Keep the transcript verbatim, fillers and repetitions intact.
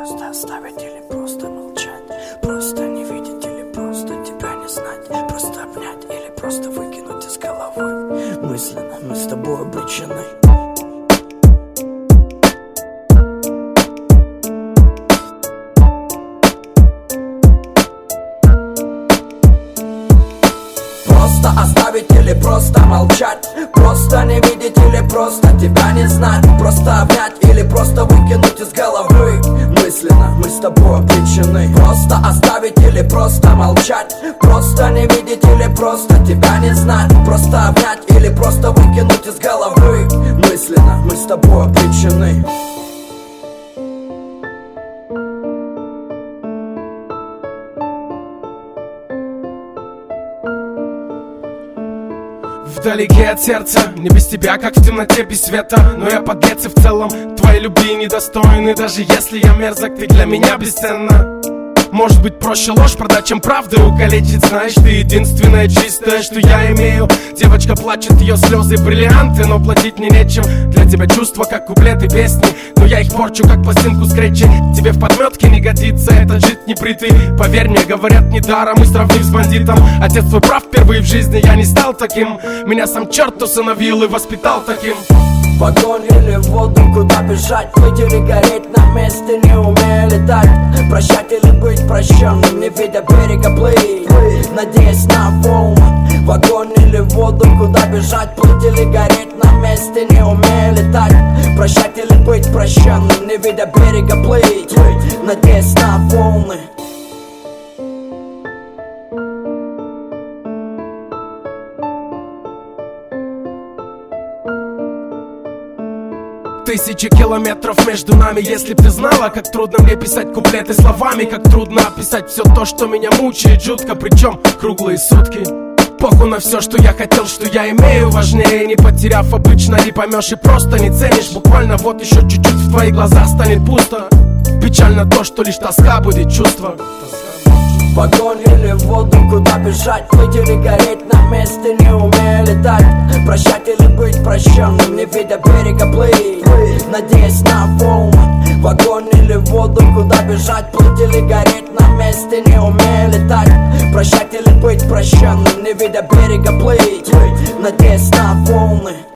Просто оставить или просто молчать, просто не видеть или просто тебя не знать, просто обнять или просто выкинуть из головы. Мысленно мы с тобой обречены. Просто оставить или просто молчать, просто не видеть или просто тебя не знать, просто обнять или просто выкинуть из головы. Мысленно мы с тобой обречены. Просто оставить или просто молчать, просто не видеть или просто тебя не знать, просто обнять или просто выкинуть из головы. Мысленно мы с тобой обречены. Вдалеке от сердца, не без тебя, как в темноте без света. Но я подлец и в целом твоей любви недостойный. Даже если я мерзок, ты для меня бесценна. Может быть, проще ложь продать, чем правду укалечить. Знаешь, ты единственное чистое, что я имею. Девочка плачет, ее слезы бриллианты, но платить мне нечем. Для тебя чувства, как куплеты песни, но я их порчу, как пластинку скретчи. Тебе в подметке не годится этот жид непритый. Поверь мне, говорят недаром, и сравнив с бандитом. Отец твой прав, впервые в жизни я не стал таким. Меня сам черт усыновил и воспитал таким. В огонь или в воду, куда бежать, плыть или гореть на месте, не умея летать. Прощать или быть прощенным, не видя берега, плыть, надеясь на волны. В огонь или в воду, куда бежать, плыть или гореть на месте, не умея летать. Прощать или быть прощенным, не видя берега, плыть, надеясь на волны. Тысячи километров между нами. Если б ты знала, как трудно мне писать куплеты словами, как трудно описать все то, что меня мучает жутко, причем круглые сутки. Похуй на все, что я хотел, что я имею. Важнее, не потеряв, обычно не поймешь и просто не ценишь. Буквально вот еще чуть-чуть, в твоих глазах станет пусто. Печально то, что лишь тоска будет чувство. В огонь или в воду, куда бежать, плыть или гореть на месте, не умея летать. Прощать или быть прощенным, не видя берега, плыть, надеясь на волны. В огонь или в воду, куда бежать, плыть или гореть на месте, не умея летать. Прощать или быть прощенным, не видя берега, плыть, надеясь на волны.